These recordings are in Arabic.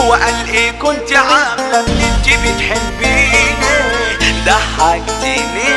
وقال ايه كنت عاملة ان انت بتحبيني، ضحكتيني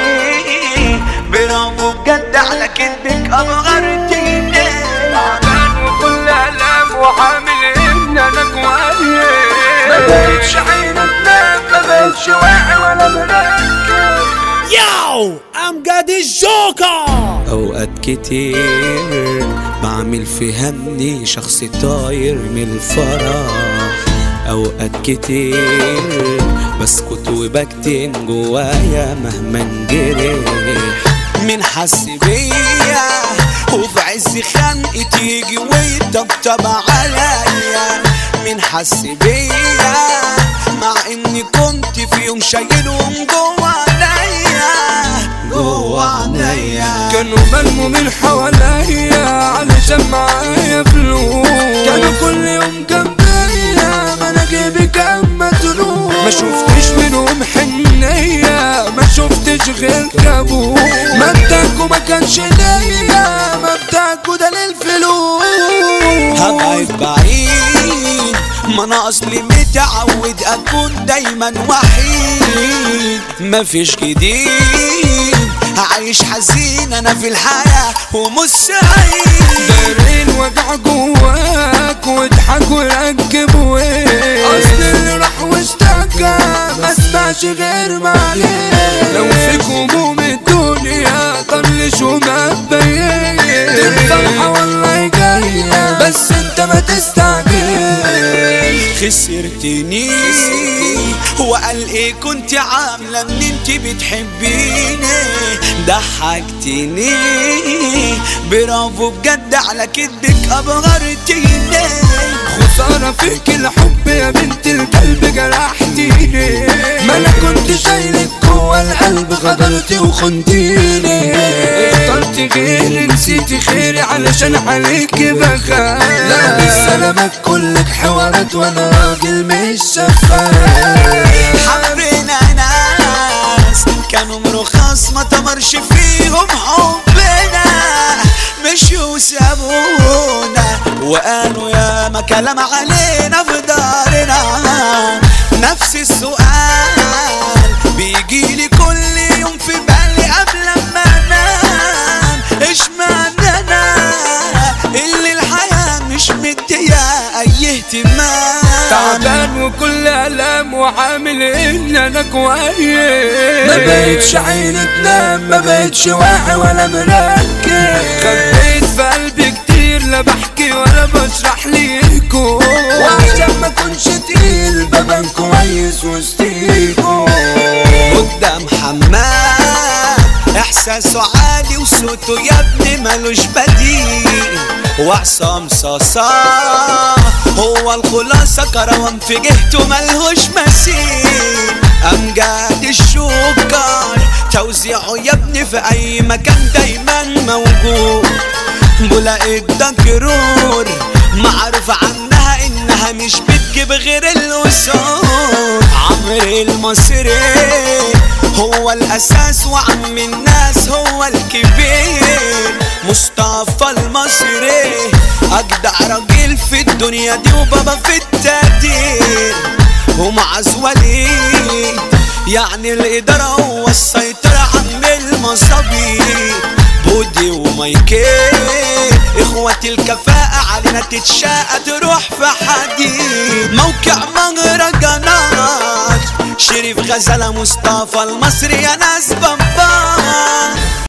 برافو بجد على كدبك ابغرتيني. تعبان وكل الام وعامل ان انا كويس، ما بقتش عينك تنام، ما بقتش واعي ولا مركز. ياو امجد الجوكر. اوقات كتير بعمل في همي شخص طاير من الفرح، اوقات كتير بسكت وبكتم جوايا مهما انجرح. من حس بيا وفي عز خنقتي يجي ويطبطب عليا، من حس بيا مع اني كنت في يوم شايلهم جوا عينيا جوا عينيا. كانوا بلموا من حواليا علشان معايا فلوس، كانوا كل يوم جنبيا ما انا جيبي كان متروس. ما شفتش منهم حنية، ما شفتش غير كابوس. مبدأكوا ما كانش ليا، مبدأكوا ده للفلوس. هبعد بعيد ما انا اصلي متعود اكون دايما وحيد، مفيش جديد هعيش حزين انا في الحياة ومش سعيد. دايرين وجع جواك واضحك وركب وين، اصل اللي راح واشتكى ما اسمعش غير معليه. لو فيك هموم الدنيا طنش وما تبين، الفرحة والله جاية بس انت ما تستعجل. خسرتني وقال ايه كنت عاملة ان انت بتحبيني، ضحكتني برافو بجد على كدبك ابغرتيني. خسارة فيك الحب يا بنت القلب جرحتيني، ما انا كنت شايلك جوا القلب غدرتي وخنتيني. اخترت غيري نسيتي خيري علشان عليكي بخاف. لا بالسلامة كلك حوارات وانا راجل مش شفاف. حبينا ناس كانوا مرخص ما تمرش فيهم حبنا، مشيوا وسابونا وقالوا يا ما كلام علينا في دارنا. نفس السؤال بيجيلي كل يوم في بالي قبل ما انام، ايش معنى انا اللي الحياة مش مدية اي اهتمام. تعبان وكل الام وعامل ان انا كويس، ما بقتش عيني تنام، ما بقتش واعي ولا مركز. خبيت في قلبي كتير لا بحكي ولا بشرح ليكو، وعشان ما كنش تقيل ببان كويس وسطيكو. قدام حمام احساسه عالي وصوته يا ابني ملوش بديل، وعصام صاصا هو الخلاصة كروان في جهته ملهوش مثيل. امجد الجوكر توزيعه يا ابني في اي مكان دايما موجود. بولا الدكرور معروف عنها انها مش بتجيب غير الاسود. عمرو المصري هو الاساس وعم الناس هو الكبير. مصطفى المصري اجدع راجل في الدنيا دي وبابا في التقدير. ومعز وليد يعني الاداره هو السيطره عم المصابيح. بودي ومايكل اخوات الكفاءة علينا تتشاقى تروح في حديد. موقع مهرجانات شريف غزالة مصطفى المصري يا ناس بمبار.